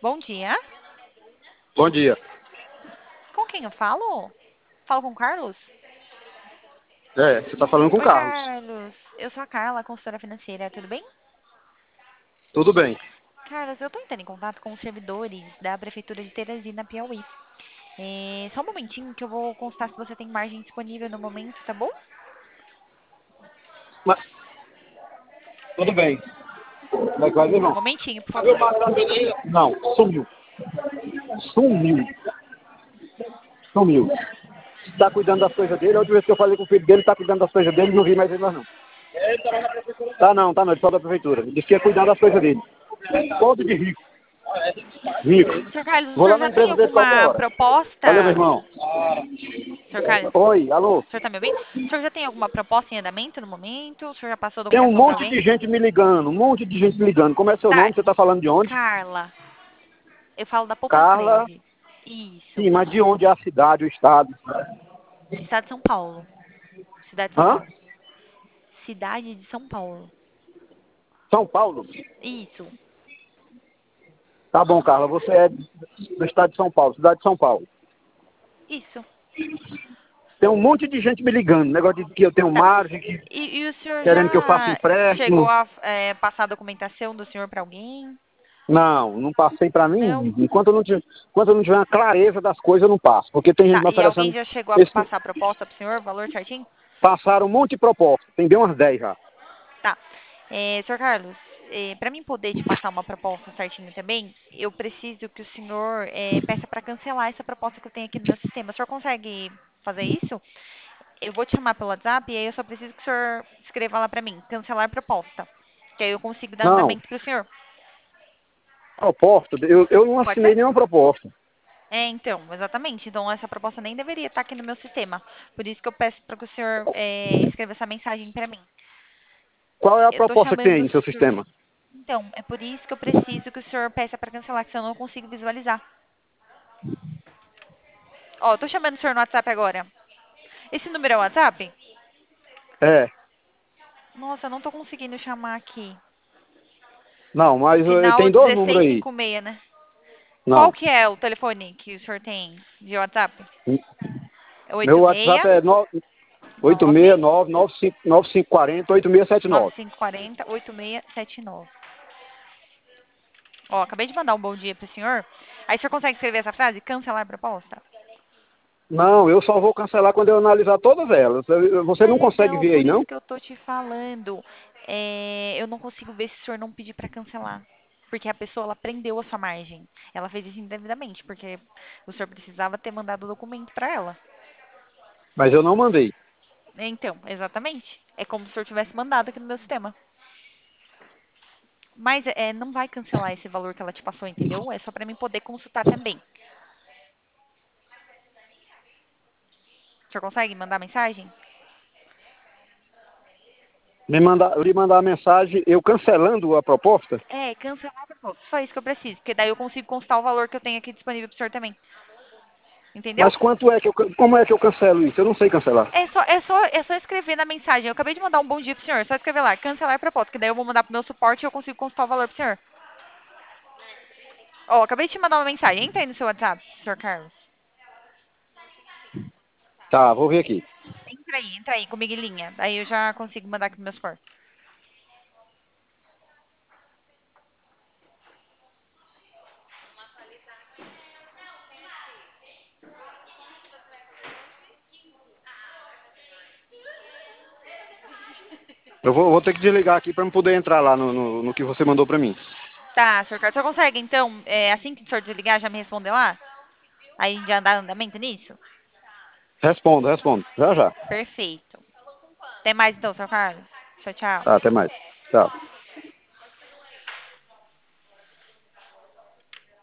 Bom dia. Bom dia. Com quem eu falo? Falo com o Carlos? É, você está falando com o Oi, Carlos. Carlos. Eu sou a Carla, consultora financeira. Tudo bem? Tudo bem. Carlos, eu tô entrando em contato com os servidores da Prefeitura de Teresina, Piauí. Só um momentinho que eu vou constar se você tem margem disponível no momento, tá bom? Mas, tudo bem. Como é que vai, meu Um irmão? momentinho, por favor. Não, sumiu. Sumiu. Sumiu. Está cuidando das coisas dele. A última vez que eu falei com o filho dele, está cuidando das coisas dele. Não vi mais ele mais não. Tá não. Ele só da prefeitura. Ele disse que ia cuidar das coisas dele. Todo de rico. Rico. Senhor Carlos, o Vou lá senhor na já tem empresa dele qualquer alguma hora. Valeu, meu proposta? irmão. Senhor Carlos, Oi, alô. o senhor tá me ouvindo? O senhor já tem alguma proposta em andamento no momento? O senhor já passou a Tem um documentação para monte alguém? de gente me ligando. Um monte de gente me ligando. Como é seu Tá, nome? Você está falando de onde? Carla. Eu falo da Poupa Carla. Sede. Isso. Sim, mas de onde é a cidade, o estado? Estado de São Paulo. Cidade de São Hã? Paulo. Cidade de São Paulo. São Paulo? Isso. Tá bom, Carla. Você é do estado de São Paulo, cidade de São Paulo. Isso. Tem um monte de gente me ligando. Negócio de que eu tenho Tá. margem, E o senhor querendo que eu faça já chegou empréstimo. a passar a documentação do senhor para alguém? Não passei pra Não? mim. Enquanto eu não tiver uma clareza das coisas, eu não passo. Porque tem gente Tá. me E alguém oferecendo. já chegou a Esse, passar a proposta pro senhor, valor certinho? passaram um monte de propostas. Tem bem umas 10 já. Tá. Senhor Carlos, para mim poder te passar uma proposta certinho também, eu preciso que o senhor peça para cancelar essa proposta que eu tenho aqui no meu sistema. O senhor consegue fazer isso? Eu vou te chamar pelo WhatsApp e aí eu só preciso que o senhor escreva lá para mim, cancelar proposta. Que aí eu consigo dar Não, andamento pro senhor. proposta. Eu não Pode ser? assinei nenhuma proposta. Então, exatamente. Então, essa proposta nem deveria estar aqui no meu sistema. Por isso que eu peço para que o senhor escreva essa mensagem para mim. Qual é a Eu tô proposta que tem chamando aí o no seu senhor. sistema? Então, é por isso que eu preciso que o senhor peça para cancelar, que senão eu não consigo visualizar. Ó, eu tô chamando o senhor no WhatsApp agora. Esse número é o WhatsApp? É. Nossa, eu não tô conseguindo chamar aqui. Não, mas Final tem dois números aí. 1656, né? Qual Não. que é o telefone que o senhor tem de WhatsApp? Meu WhatsApp é 86 8640 8679. 9540 8679. Ó, acabei de mandar um bom dia pro senhor. Aí o senhor consegue escrever essa frase? Cancelar a proposta? Não, eu só vou cancelar quando eu analisar todas elas. Você não consegue Então, ver aí, por isso não? que eu tô te falando. Eu não consigo ver se o senhor não pedir pra cancelar. Porque a pessoa, ela prendeu a sua margem. Ela fez isso indevidamente, porque o senhor precisava ter mandado o documento pra ela. Mas eu não mandei. Então, exatamente. É como se o senhor tivesse mandado aqui no meu sistema. Mas não vai cancelar esse valor que ela te passou, entendeu? É só pra mim poder consultar também. O senhor consegue mandar mensagem? Lhe mandar a mensagem, eu cancelando a proposta. Cancelar a proposta. Só isso que eu preciso. Porque daí eu consigo constar o valor que eu tenho aqui disponível pro senhor também. Entendeu? Mas quanto é que como é que eu cancelo isso? Eu não sei cancelar. É só escrever na mensagem. Eu acabei de mandar um bom dia pro senhor. É só escrever lá, cancelar a proposta. Que daí eu vou mandar pro meu suporte e eu consigo constar o valor pro senhor. Ó, acabei de te mandar uma mensagem. Entra aí no seu WhatsApp, senhor Carlos. Tá, vou ver aqui. Entra aí, comigo em linha. Daí eu já consigo mandar aqui pro meu suporte. Vou ter que desligar aqui para poder entrar lá no que você mandou para mim. Tá, senhor Carlos. O senhor consegue, então, assim que o senhor desligar, já me responder lá? Aí já dá andamento nisso? Respondo. Já já. Perfeito. Até mais então, senhor Carlos. Tchau, tchau. Tá, até mais. Tchau.